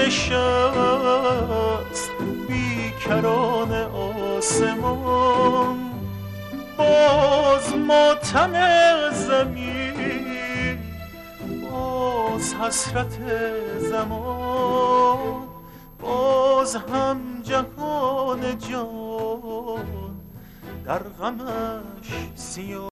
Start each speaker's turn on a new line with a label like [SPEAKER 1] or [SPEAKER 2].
[SPEAKER 1] نشست بیکران آسمان، باز ماتم زمین، باز حسرت زمان، باز هم جهان جان در غمش سیاه.